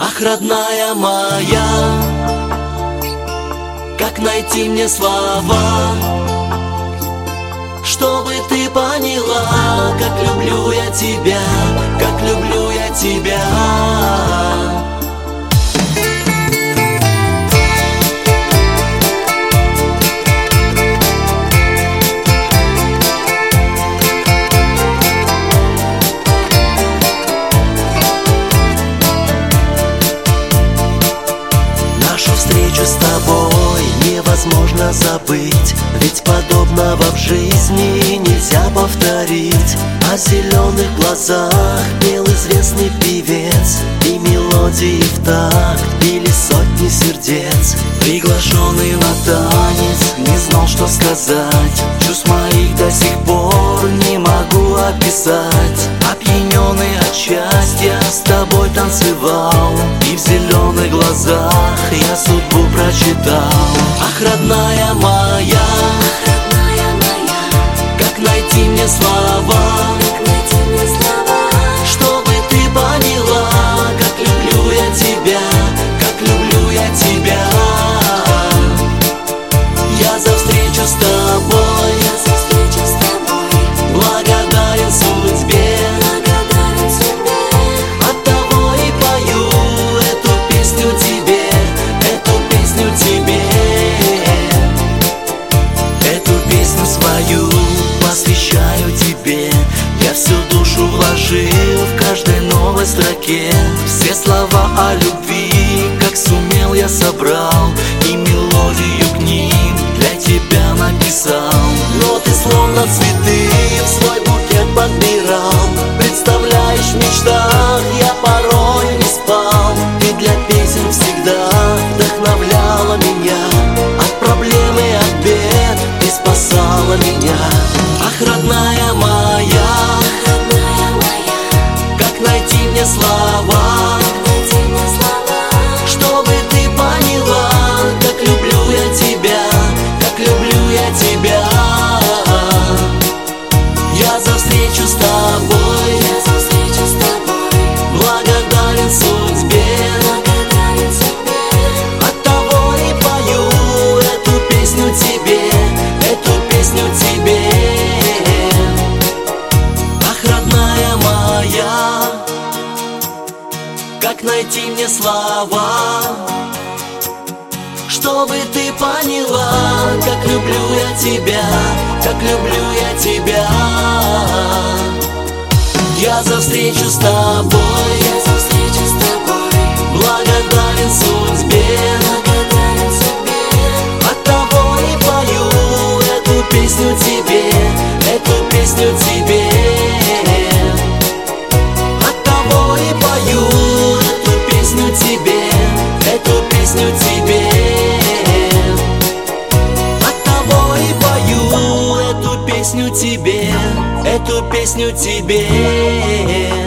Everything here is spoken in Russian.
Ах, родная моя, как найти мне слова, чтобы ты поняла, как люблю я тебя, как люблю я тебя. Встречу с тобой невозможно забыть, ведь подобного в жизни нельзя повторить. О зеленых глазах пел известный певец, и мелодии в такт били сотни сердец. Приглашенный на танец, не знал, что сказать, чувств моих до сих пор не могу описать. Опьяненный от счастья с тобой танцевал, и в зеленых глазах я судьбу прочитал. Ах, родная моя, как найти мне слова, чтобы ты поняла, как люблю я тебя, как люблю я тебя. Я за встречу с тобой, благодарен судьбе. Оттого и пою эту песню тебе, эту песню тебе. Эту песню свою посвящаю тебе. Я всю душу вложил в каждой новой строке. Все слова о любви, как сумел, я собрал, и мелодию к ним для тебя написал. Но ты словно цветы в свой букет подбирал. Представляешь, в мечтах я порой не спал. Ты для песен всегда вдохновляла меня, от проблем и от бед ты спасала меня. Ах, родная моя, как найти мне слова, чтобы ты поняла, как люблю я тебя, как люблю я тебя. Я за встречу с тобой, благодарен судьбе. Оттого и пою эту песню тебе, эту песню тебе. Ах, родная моя, как найти мне слова, чтобы ты поняла, как люблю я тебя, как люблю я тебя. Я за встречу с тобой, благодарен судьбе. Оттого и пою эту песню тебе, эту песню тебе. Оттого и пою эту песню тебе, эту песню тебе. Оттого и пою эту песню тебе, эту песню тебе.